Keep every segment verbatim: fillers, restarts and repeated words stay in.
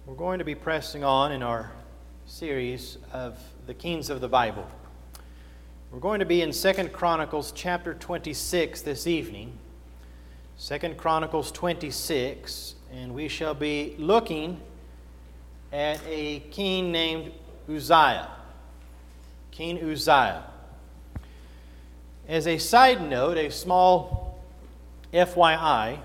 We're going to be pressing on in our series of the Kings of the Bible. We're going to be in Second Chronicles chapter twenty-six this evening. Second Chronicles twenty-six, and we shall be looking at a king named Uzziah. King Uzziah. As a side note, a small F Y I,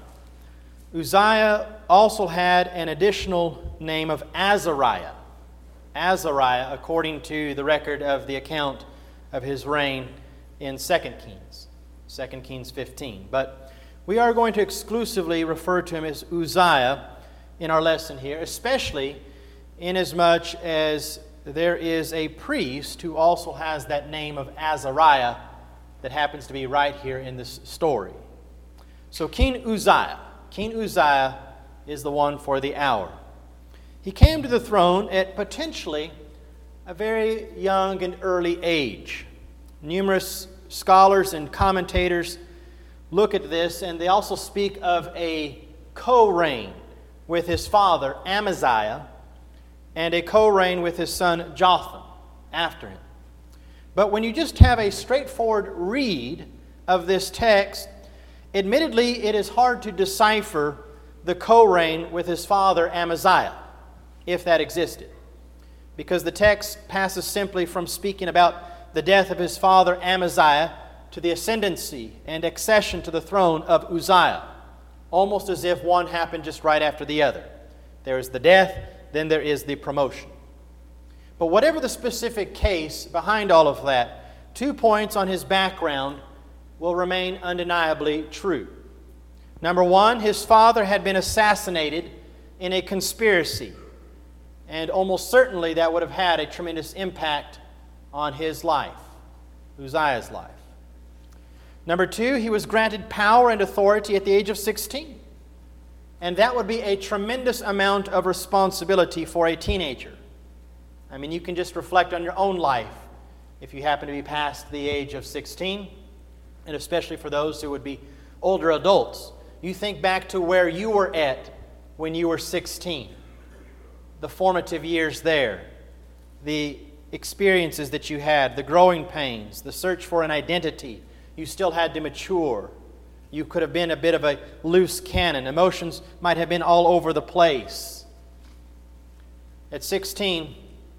Uzziah also had an additional name of Azariah. Azariah, according to the record of the account of his reign in Second Kings, Second Kings fifteen. But we are going to exclusively refer to him as Uzziah in our lesson here, especially inasmuch as there is a priest who also has that name of Azariah that happens to be right here in this story. So King Uzziah, King Uzziah is the one for the hour. He came to the throne at potentially a very young and early age. Numerous scholars and commentators look at this, and they also speak of a co-reign with his father Amaziah and a co-reign with his son Jotham after him. But when you just have a straightforward read of this text, admittedly it is hard to decipher the co-reign with his father Amaziah, if that existed, because the text passes simply from speaking about the death of his father Amaziah to the ascendancy and accession to the throne of Uzziah, almost as if one happened just right after the other. There is the death, then there is the promotion. But whatever the specific case behind all of that, two points on his background will remain undeniably true. Number one, his father had been assassinated in a conspiracy, and almost certainly that would have had a tremendous impact on his life, Uzziah's life. Number two, he was granted power and authority at the age of sixteen. And that would be a tremendous amount of responsibility for a teenager. I mean, you can just reflect on your own life if you happen to be past the age of sixteen, and especially for those who would be older adults. You think back to where you were at when you were sixteen. The formative years there, the experiences that you had, the growing pains, the search for an identity. You still had to mature. You could have been a bit of a loose cannon. Emotions might have been all over the place. At sixteen,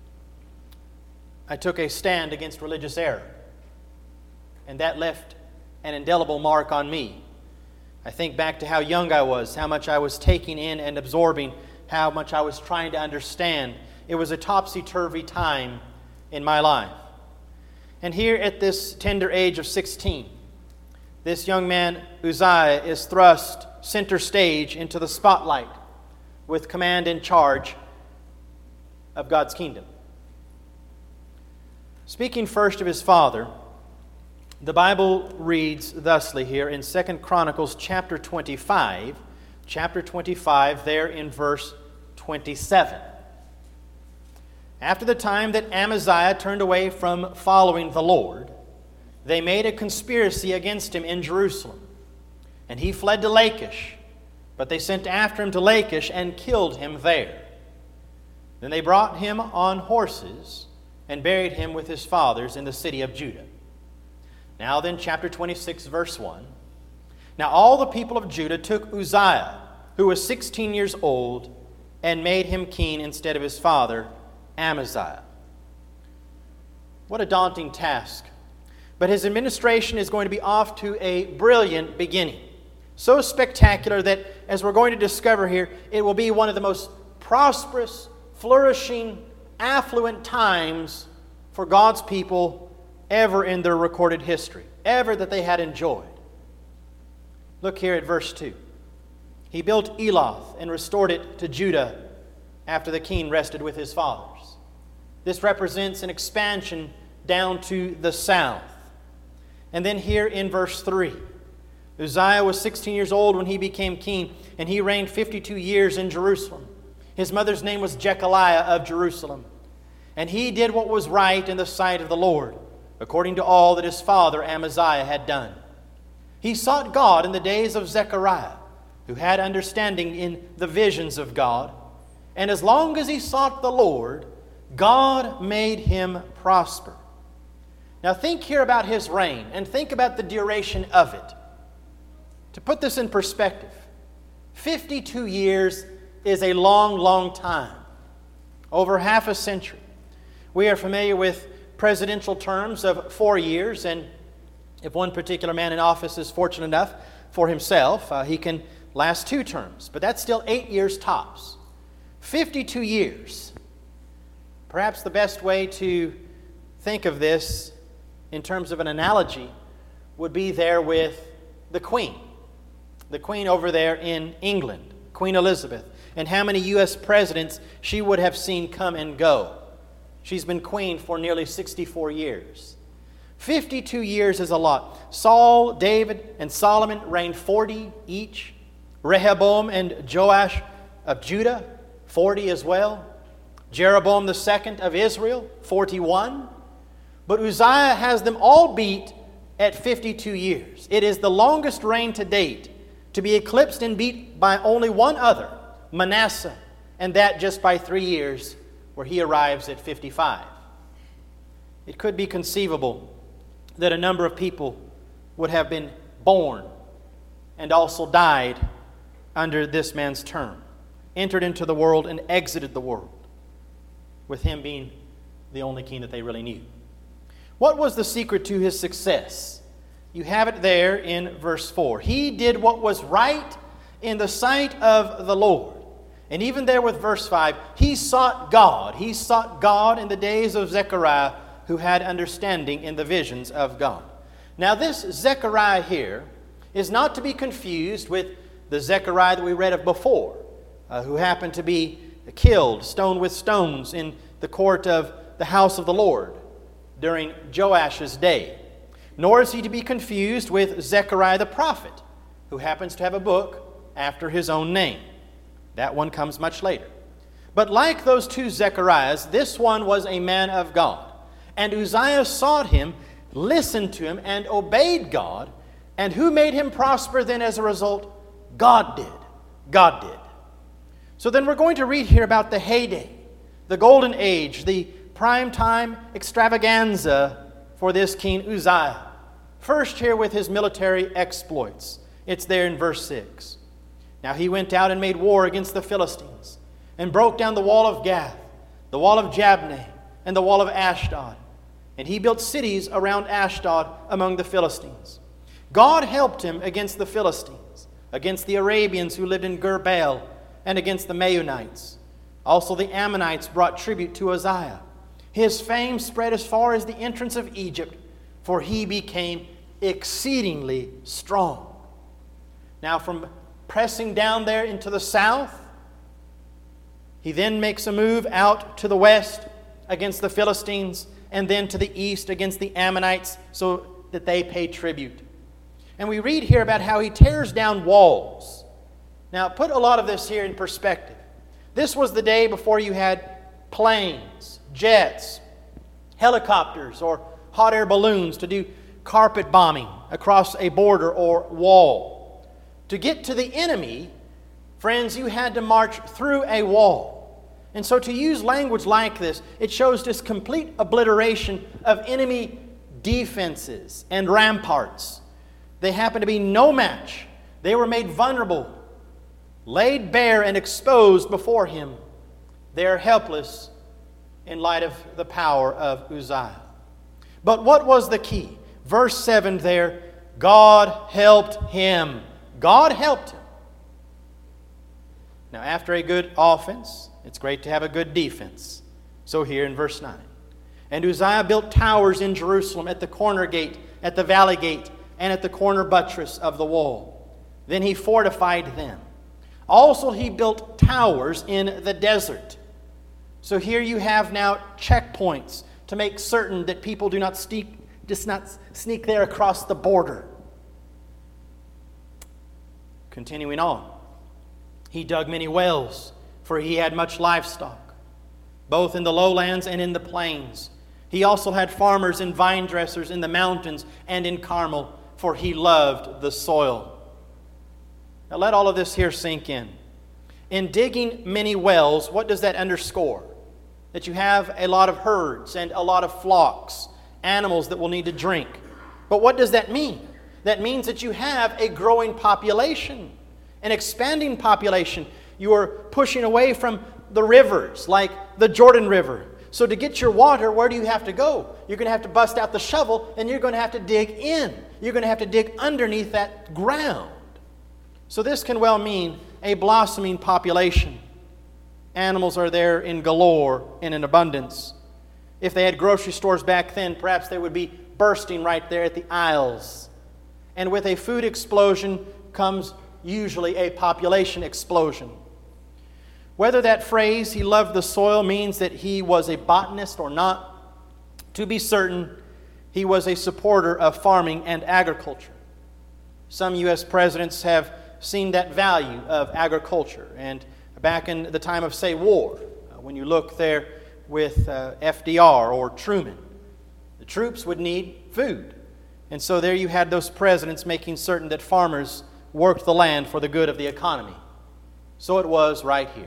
I took a stand against religious error, and that left an indelible mark on me. I think back to how young I was, how much I was taking in and absorbing, how much I was trying to understand. It was a topsy-turvy time in my life. And here at this tender age of sixteen, this young man, Uzziah, is thrust center stage into the spotlight with command and charge of God's kingdom. Speaking first of his father, the Bible reads thusly here in Second Chronicles chapter twenty-five, chapter twenty-five, there in verse twenty-seven. After the time that Amaziah turned away from following the Lord, they made a conspiracy against him in Jerusalem. And he fled to Lachish, but they sent after him to Lachish and killed him there. Then they brought him on horses and buried him with his fathers in the city of Judah. Now then, chapter twenty-six, verse one. Now all the people of Judah took Uzziah, who was sixteen years old, and made him king instead of his father Amaziah. What a daunting task. But his administration is going to be off to a brilliant beginning. So spectacular that, as we're going to discover here, it will be one of the most prosperous, flourishing, affluent times for God's people ever in their recorded history, ever that they had enjoyed. Look here at verse two. He built Eloth and restored it to Judah after the king rested with his fathers. This represents an expansion down to the south. And then here in verse three, Uzziah was sixteen years old when he became king, and he reigned fifty-two years in Jerusalem. His mother's name was Jechaliah of Jerusalem. And he did what was right in the sight of the Lord, according to all that his father Amaziah had done. He sought God in the days of Zechariah, who had understanding in the visions of God, And as long as he sought the Lord, God made him prosper. Now think here about his reign and think about the duration of it. To put this in perspective, fifty-two years is a long, long time. Over half a century. We are familiar with presidential terms of four years, and if one particular man in office is fortunate enough for himself, uh, he can last two terms. But that's still eight years tops. fifty-two years. Perhaps the best way to think of this in terms of an analogy would be there with the Queen. The Queen over there in England, Queen Elizabeth, and how many U S presidents she would have seen come and go. She's been queen for nearly sixty-four years. fifty-two years is a lot. Saul, David, and Solomon reigned forty each. Rehoboam and Joash of Judah, forty as well. Jeroboam the second of Israel, forty-one. But Uzziah has them all beat at fifty-two years. It is the longest reign to date, to be eclipsed and beat by only one other, Manasseh, and that just by three years, where he arrives at fifty-five. It could be conceivable that a number of people would have been born and also died under this man's term, entered into the world and exited the world, with him being the only king that they really knew. What was the secret to his success? You have it there in verse four. He did what was right in the sight of the Lord. And even there with verse five, he sought God. He sought God in the days of Zechariah, who had understanding in the visions of God. Now this Zechariah here is not to be confused with the Zechariah that we read of before, uh, who happened to be killed, stoned with stones in the court of the house of the Lord during Joash's day. Nor is he to be confused with Zechariah the prophet, who happens to have a book after his own name. That one comes much later. But like those two Zechariahs, this one was a man of God. And Uzziah sought him, listened to him, and obeyed God. And who made him prosper then as a result? God did. God did. So then we're going to read here about the heyday, the golden age, the prime time extravaganza for this King Uzziah. First here with his military exploits. It's there in verse six. Now he went out and made war against the Philistines and broke down the wall of Gath, the wall of Jabneh, and the wall of Ashdod. And he built cities around Ashdod among the Philistines. God helped him against the Philistines, against the Arabians who lived in Gur-baal, and against the Maonites. Also the Ammonites brought tribute to Uzziah. His fame spread as far as the entrance of Egypt, for he became exceedingly strong. Now from pressing down there into the south, he then makes a move out to the west against the Philistines, and then to the east against the Ammonites, so that they pay tribute. And we read here about how he tears down walls. Now put a lot of this here in perspective. This was the day before you had planes, jets, helicopters, or hot air balloons to do carpet bombing across a border or wall. To get to the enemy, friends, you had to march through a wall. And so to use language like this, it shows this complete obliteration of enemy defenses and ramparts. They happened to be no match. They were made vulnerable, laid bare and exposed before him. They are helpless in light of the power of Uzziah. But what was the key? Verse seven there, God helped him. God helped him. Now after a good offense, it's great to have a good defense. So here in verse nine. And Uzziah built towers in Jerusalem at the corner gate, at the valley gate, and at the corner buttress of the wall. Then he fortified them. Also he built towers in the desert. So here you have now checkpoints to make certain that people do not sneak, just not sneak there across the border. Continuing on. He dug many wells, for he had much livestock, both in the lowlands and in the plains. He also had farmers and vine dressers in the mountains and in Carmel, for he loved the soil. Now let all of this here sink in. in digging many wells, what does that underscore? That you have a lot of herds and a lot of flocks, animals that will need to drink. But what does that mean? That means that you have a growing population, an expanding population. You are pushing away from the rivers, like the Jordan River. So to get your water, where do you have to go? You're going to have to bust out the shovel, and you're going to have to dig in. You're going to have to dig underneath that ground. So this can well mean a blossoming population. Animals are there in galore and in abundance. If they had grocery stores back then, perhaps they would be bursting right there at the aisles. And with a food explosion comes usually a population explosion. Whether that phrase, he loved the soil, means that he was a botanist or not, to be certain, he was a supporter of farming and agriculture. Some U S presidents have seen that value of agriculture. And back in the time of, say, war, when you look there with uh, F D R or Truman, the troops would need food. And so there you had those presidents making certain that farmers worked the land for the good of the economy. So it was right here.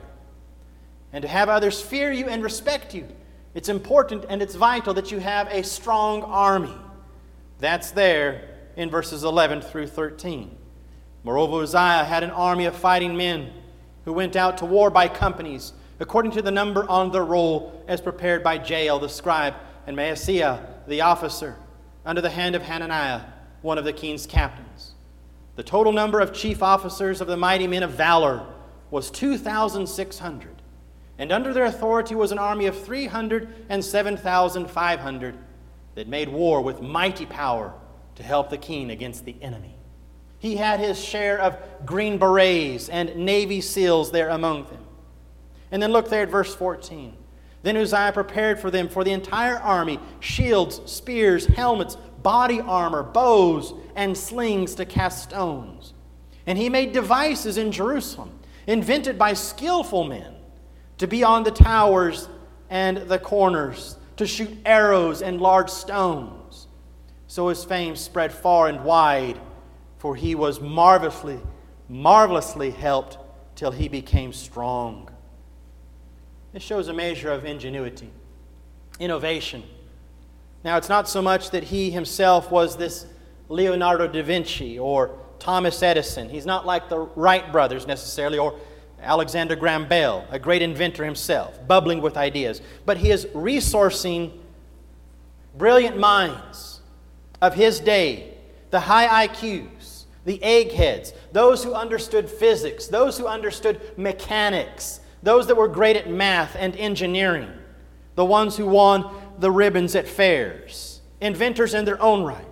And to have others fear you and respect you, it's important and it's vital that you have a strong army. That's there in verses eleven through thirteen. Moreover, Uzziah had an army of fighting men who went out to war by companies, according to the number on the roll, as prepared by Jael the scribe and Maaseiah the officer, under the hand of Hananiah, one of the king's captains. The total number of chief officers of the mighty men of valor was two thousand six hundred. And under their authority was an army of three hundred seven thousand five hundred that made war with mighty power to help the king against the enemy. He had his share of green berets and Navy SEALs there among them. And then look there at verse fourteen. Then Uzziah prepared for them, for the entire army, shields, spears, helmets, body armor, bows, and slings to cast stones. And he made devices in Jerusalem, invented by skillful men, to be on the towers and the corners, to shoot arrows and large stones. So his fame spread far and wide, for he was marvelously, marvelously helped till he became strong. This shows a measure of ingenuity, innovation. Now, it's not so much that he himself was this Leonardo da Vinci or Thomas Edison. He's not like the Wright brothers necessarily, or Alexander Graham Bell, a great inventor himself, bubbling with ideas. But he is resourcing brilliant minds of his day, the high I Qs, the eggheads, those who understood physics, those who understood mechanics, those that were great at math and engineering, the ones who won the ribbons at fairs, inventors in their own right.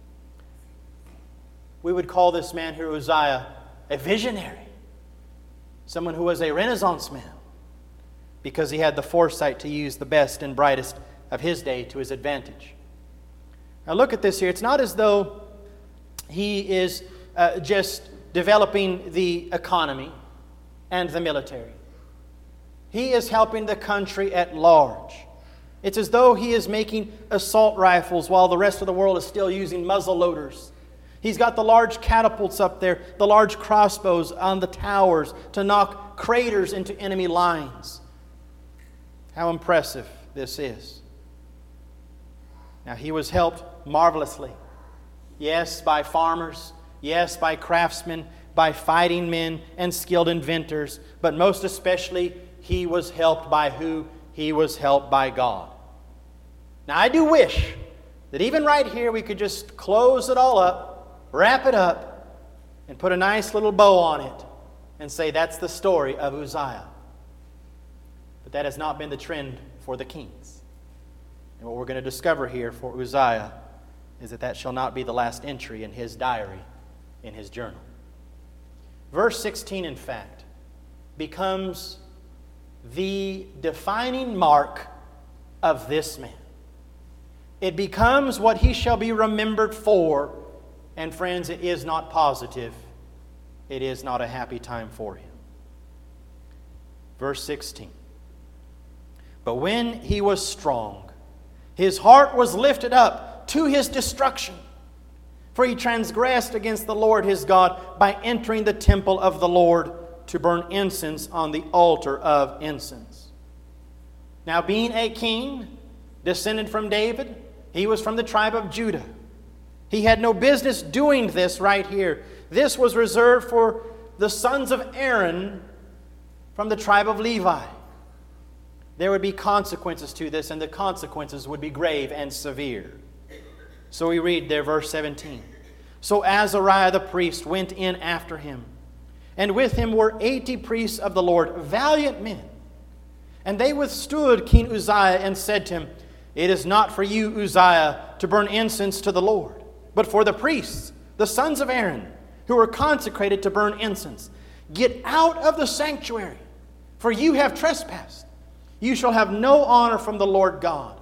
We would call this man here, Uzziah, a visionary. Someone who was a Renaissance man, because he had the foresight to use the best and brightest of his day to his advantage. Now look at this here. It's not as though he is uh, just developing the economy and the military. He is helping the country at large. It's as though he is making assault rifles while the rest of the world is still using muzzle loaders. He's got the large catapults up there, the large crossbows on the towers to knock craters into enemy lines. How impressive this is. Now, he was helped marvelously. Yes, by farmers. Yes, by craftsmen, by fighting men and skilled inventors. But most especially, he was helped by who? He was helped by God. Now, I do wish that even right here we could just close it all up, wrap it up, and put a nice little bow on it and say that's the story of Uzziah. But that has not been the trend for the kings. And what we're going to discover here for Uzziah is that that shall not be the last entry in his diary, in his journal. Verse sixteen, in fact, becomes the defining mark of this man. It becomes what he shall be remembered for. And friends, it is not positive. It is not a happy time for him. Verse sixteen. But when he was strong, his heart was lifted up to his destruction. For he transgressed against the Lord his God by entering the temple of the Lord to burn incense on the altar of incense. Now, being a king, descended from David, he was from the tribe of Judah. He had no business doing this right here. This was reserved for the sons of Aaron from the tribe of Levi. There would be consequences to this, and the consequences would be grave and severe. So we read there, verse seventeen. So Azariah the priest went in after him, and with him were eighty priests of the Lord, valiant men. And they withstood King Uzziah and said to him, It is not for you, Uzziah, to burn incense to the Lord, but for the priests, the sons of Aaron, who are consecrated to burn incense. Get out of the sanctuary, for you have trespassed. You shall have no honor from the Lord God.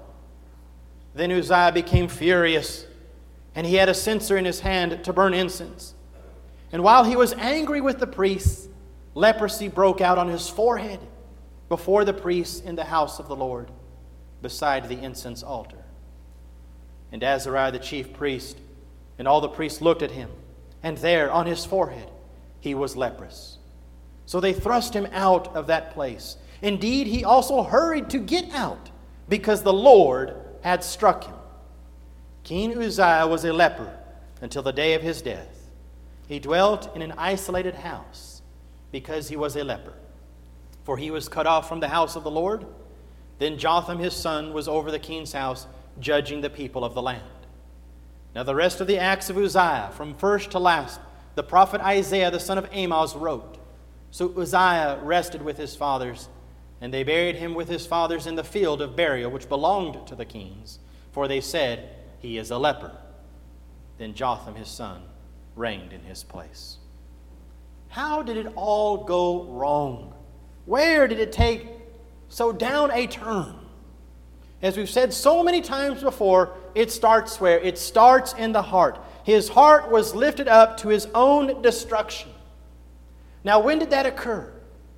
Then Uzziah became furious, and he had a censer in his hand to burn incense. And while he was angry with the priests, leprosy broke out on his forehead before the priests in the house of the Lord, beside the incense altar. And Azariah the chief priest and all the priests looked at him, and there on his forehead he was leprous. So they thrust him out of that place. Indeed, he also hurried to get out, because the Lord had struck him. King Uzziah was a leper until the day of his death. He dwelt in an isolated house because he was a leper. For he was cut off from the house of the Lord. Then Jotham his son was over the king's house, judging the people of the land. Now the rest of the acts of Uzziah, from first to last, the prophet Isaiah the son of Amoz wrote. So Uzziah rested with his fathers, and they buried him with his fathers in the field of burial which belonged to the kings, for they said, He is a leper. Then Jotham his son reigned in his place. How did it all go wrong? Where did it take so down a turn? As we've said so many times before, it starts where? It starts in the heart. His heart was lifted up to his own destruction. Now, when did that occur?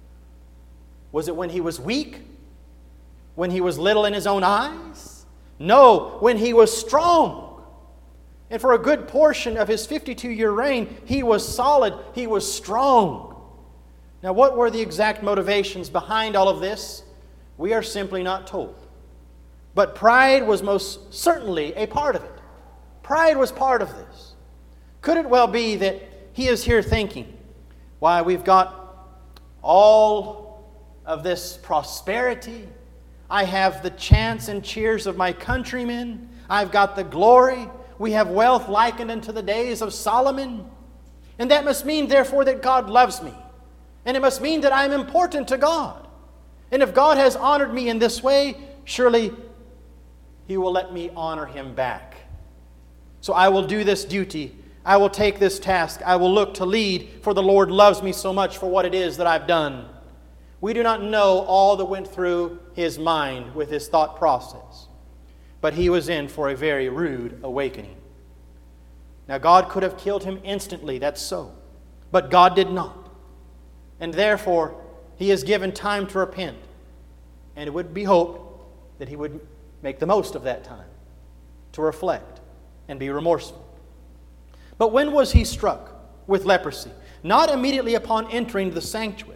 Was it when he was weak? When he was little in his own eyes? No, when he was strong. And for a good portion of his fifty-two-year reign, he was solid, he was strong. Now, what were the exact motivations behind all of this? We are simply not told. But pride was most certainly a part of it. Pride was part of this. Could it well be that he is here thinking, why, we've got all of this prosperity. I have the chants and cheers of my countrymen. I've got the glory. We have wealth likened unto the days of Solomon. And that must mean, therefore, that God loves me. And it must mean that I'm important to God. And if God has honored me in this way, surely He will let me honor Him back. So I will do this duty. I will take this task. I will look to lead, for the Lord loves me so much for what it is that I've done. We do not know all that went through his mind with his thought process. But he was in for a very rude awakening. Now, God could have killed him instantly, that's so. But God did not. And therefore, he is given time to repent. And it would be hoped that he would make the most of that time to reflect and be remorseful. But when was he struck with leprosy? Not immediately upon entering the sanctuary.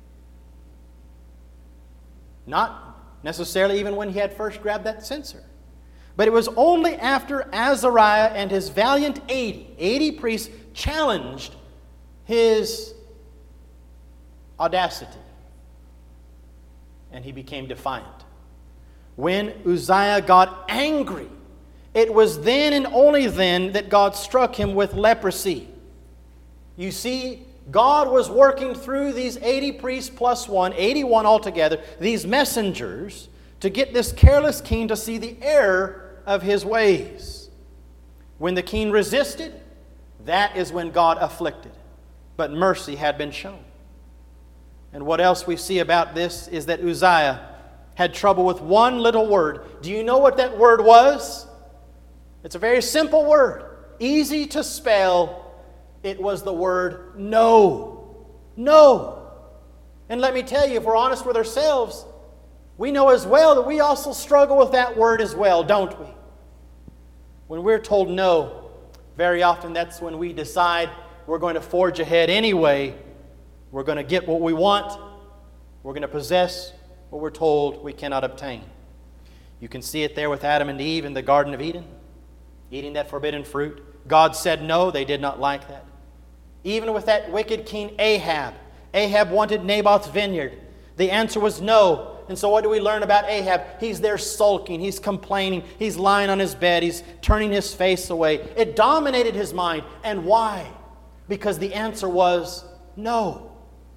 Not necessarily even when he had first grabbed that censer. But it was only after Azariah and his valiant eighty, eighty priests challenged his audacity. And he became defiant. When Uzziah got angry, it was then and only then that God struck him with leprosy. You see, God was working through these eighty priests plus one, eighty-one altogether, these messengers, to get this careless king to see the error of his ways. When the king resisted, that is when God afflicted. But mercy had been shown. And what else we see about this is that Uzziah had trouble with one little word. Do you know what that word was? It's a very simple word, easy to spell. It was the word no. No. And let me tell you, if we're honest with ourselves, we know as well that we also struggle with that word as well, don't we? When we're told no, very often that's when we decide we're going to forge ahead anyway, We're going to get what we want. We're going to possess what we're told we cannot obtain. You can see it there with Adam and Eve in the Garden of Eden, eating that forbidden fruit. God said no, they did not like that. Even with that wicked king Ahab. Ahab wanted Naboth's vineyard. The answer was no. And so what do we learn about Ahab? He's there sulking, he's complaining, he's lying on his bed, he's turning his face away. It dominated his mind. And why? Because the answer was no.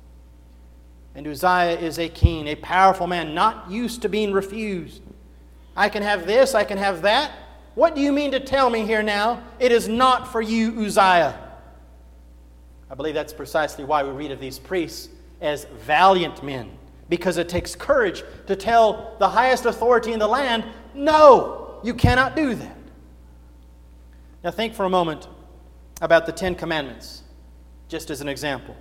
And Uzziah is a king, a powerful man, not used to being refused. I can have this, I can have that. What do you mean to tell me here now? It is not for you, Uzziah. I believe that's precisely why we read of these priests as valiant men. Because it takes courage to tell the highest authority in the land, no, you cannot do that. Now think for a moment about the Ten Commandments, just as an example.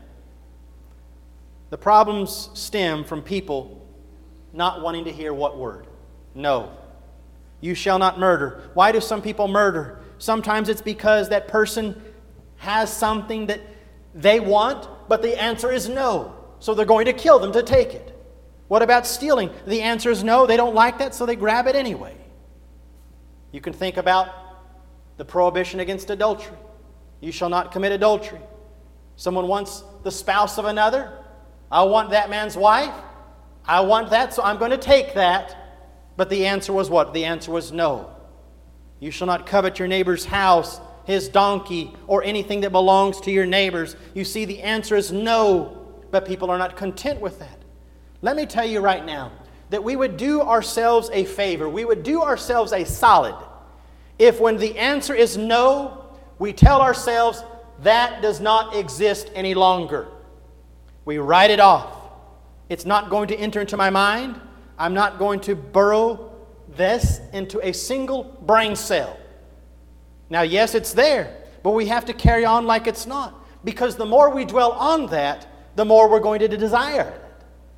The problems stem from people not wanting to hear what word? No. You shall not murder. Why do some people murder? Sometimes it's because that person has something that they want, but the answer is no. So they're going to kill them to take it. What about stealing? The answer is no. They don't like that, so they grab it anyway. You can think about the prohibition against adultery. You shall not commit adultery. Someone wants the spouse of another. I want that man's wife. I want that, so I'm going to take that. But the answer was what? The answer was no. You shall not covet your neighbor's house, his donkey, or anything that belongs to your neighbors. You see, the answer is no, but people are not content with that. Let me tell you right now that we would do ourselves a favor. We would do ourselves a solid if when the answer is no, we tell ourselves that does not exist any longer. We write it off. It's not going to enter into my mind. I'm not going to burrow this into a single brain cell. Now, yes, it's there, but we have to carry on like it's not. Because the more we dwell on that, the more we're going to desire it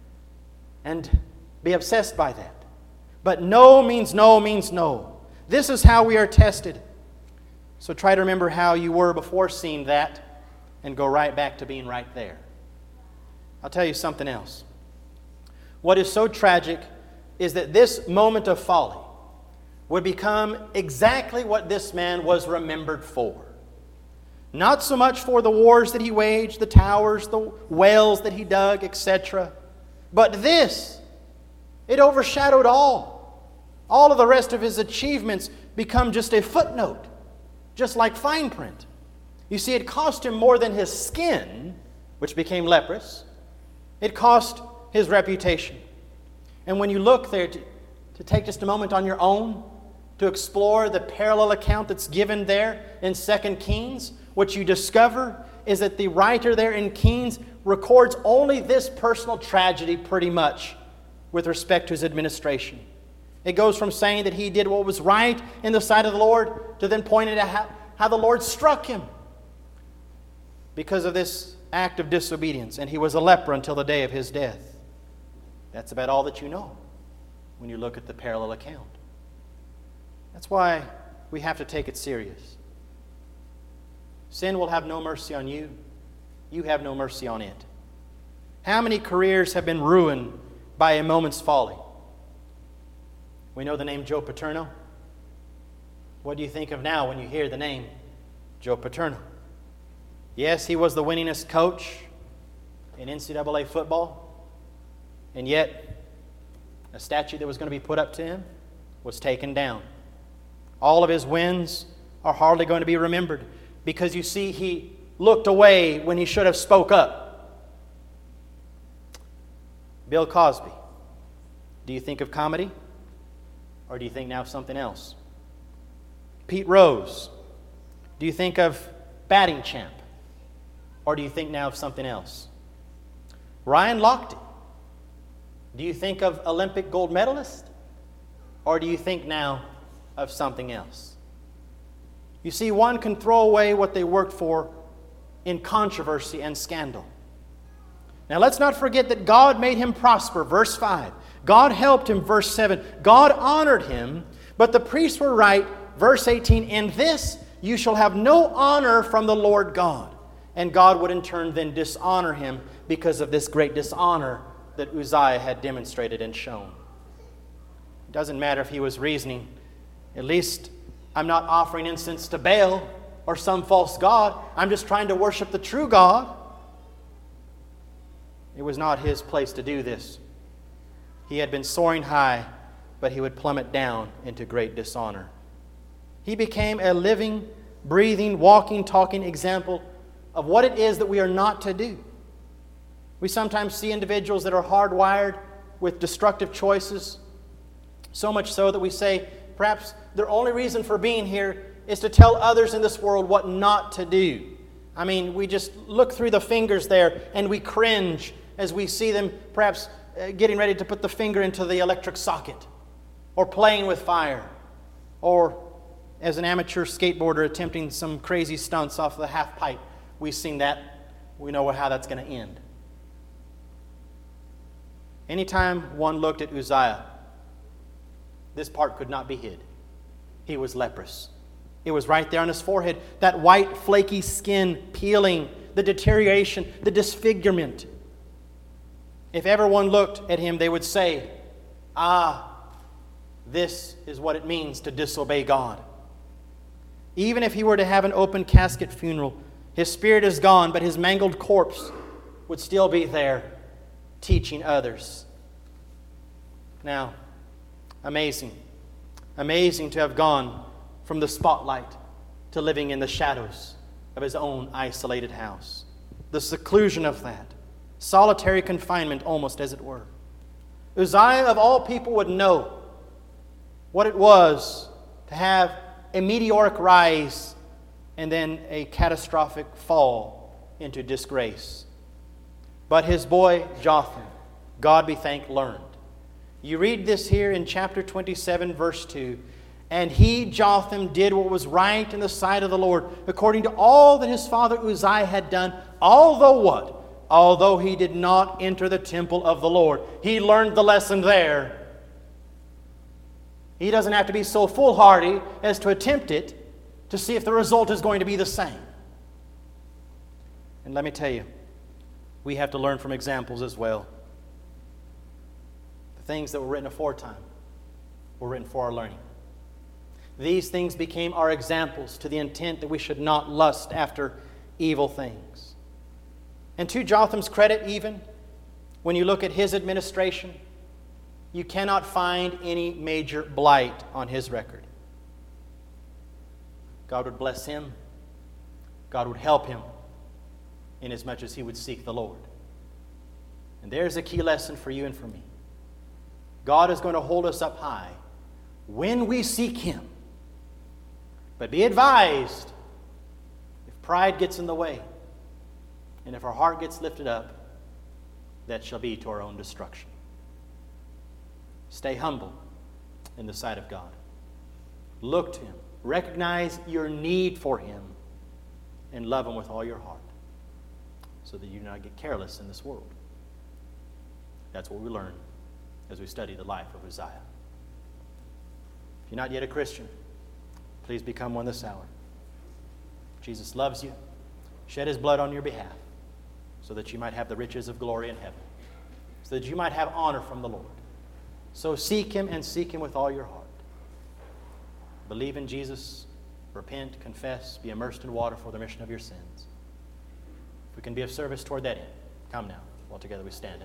and be obsessed by that. But no means no means no. This is how we are tested. So try to remember how you were before seeing that and go right back to being right there. I'll tell you something else. What is so tragic is that this moment of folly would become exactly what this man was remembered for. Not so much for the wars that he waged, the towers, the wells that he dug, et cetera. But this, it overshadowed all. All of the rest of his achievements become just a footnote, just like fine print. You see, it cost him more than his skin, which became leprous. It cost his reputation. And when you look there, to, to take just a moment on your own, to explore the parallel account that's given there in Second Kings, what you discover is that the writer there in Kings records only this personal tragedy pretty much with respect to his administration. It goes from saying that he did what was right in the sight of the Lord to then pointing out how, how the Lord struck him because of this act of disobedience, and he was a leper until the day of his death. That's about all that you know when you look at the parallel account. That's why we have to take it serious. Sin will have no mercy on you. You have no mercy on it. How many careers have been ruined by a moment's folly? We know the name Joe Paterno. What do you think of now when you hear the name Joe Paterno? Yes, he was the winningest coach in N C double A football. And yet, a statue that was going to be put up to him was taken down. All of his wins are hardly going to be remembered because, you see, he looked away when he should have spoke up. Bill Cosby, do you think of comedy? Or do you think now of something else? Pete Rose, do you think of batting champ? Or do you think now of something else? Ryan Lochte, do you think of Olympic gold medalist? Or do you think now of something else? You see, one can throw away what they worked for in controversy and scandal. Now let's not forget that God made him prosper, verse five. God helped him, verse seven. God honored him, but the priests were right, verse eighteen. In this you shall have no honor from the Lord God. And God would in turn then dishonor him because of this great dishonor that Uzziah had demonstrated and shown. It doesn't matter if he was reasoning, at least I'm not offering incense to Baal or some false god. I'm just trying to worship the true God. It was not his place to do this. He had been soaring high, but he would plummet down into great dishonor. He became a living, breathing, walking, talking example of what it is that we are not to do. We sometimes see individuals that are hardwired with destructive choices, so much so that we say perhaps their only reason for being here is to tell others in this world what not to do. I mean, we just look through the fingers there and we cringe as we see them perhaps uh, getting ready to put the finger into the electric socket, or playing with fire, or as an amateur skateboarder attempting some crazy stunts off the half pipe. We've seen that. We know how that's going to end. Anytime one looked at Uzziah, this part could not be hid. He was leprous. It was right there on his forehead. That white, flaky skin peeling, the deterioration, the disfigurement. If everyone looked at him, they would say, ah, this is what it means to disobey God. Even if he were to have an open casket funeral, his spirit is gone, but his mangled corpse would still be there, teaching others. Now, amazing. Amazing to have gone from the spotlight to living in the shadows of his own isolated house. The seclusion of that. Solitary confinement, almost as it were. Uzziah, of all people, would know what it was to have a meteoric rise and then a catastrophic fall into disgrace. But his boy Jotham, God be thanked, learned. You read this here in chapter twenty-seven, verse two. And he, Jotham, did what was right in the sight of the Lord, according to all that his father Uzziah had done. Although what? Although he did not enter the temple of the Lord. He learned the lesson there. He doesn't have to be so foolhardy as to attempt it to see if the result is going to be the same. And let me tell you, we have to learn from examples as well. The things that were written aforetime were written for our learning. These things became our examples to the intent that we should not lust after evil things. And to Jotham's credit, even, when you look at his administration, you cannot find any major blight on his record. God would bless him. God would help him inasmuch as he would seek the Lord. And there's a key lesson for you and for me. God is going to hold us up high when we seek him. But be advised, if pride gets in the way, and if our heart gets lifted up, that shall be to our own destruction. Stay humble in the sight of God. Look to him. Recognize your need for him and love him with all your heart so that you do not get careless in this world. That's what we learn as we study the life of Uzziah. If you're not yet a Christian, please become one this hour. Jesus loves you, shed his blood on your behalf so that you might have the riches of glory in heaven, so that you might have honor from the Lord. So seek him and seek him with all your heart. Believe in Jesus, repent, confess, be immersed in water for the remission of your sins. If we can be of service toward that end, come now, while together we stand.